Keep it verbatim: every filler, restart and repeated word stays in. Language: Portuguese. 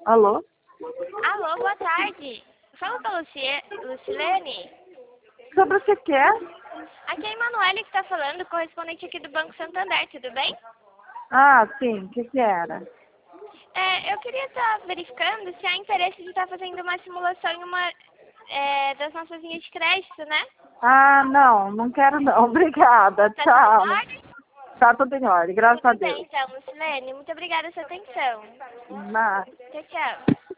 Alô? Alô, boa tarde. Fala com a Lucie... Lucilene. Sobre o que quer? Aqui é a Emanuele que está falando, correspondente aqui do Banco Santander, tudo bem? Ah, sim, o que que era? É, eu queria estar verificando se há interesse de estar fazendo uma simulação em uma é, das nossas linhas de crédito, né? Ah, não, não quero não. Obrigada, Tá tchau. tudo em ordem? Tá tudo em ordem, graças a Tudo bem, Deus. então, Lucilene. Muito obrigada pela sua atenção. Mas... Tchau, tchau.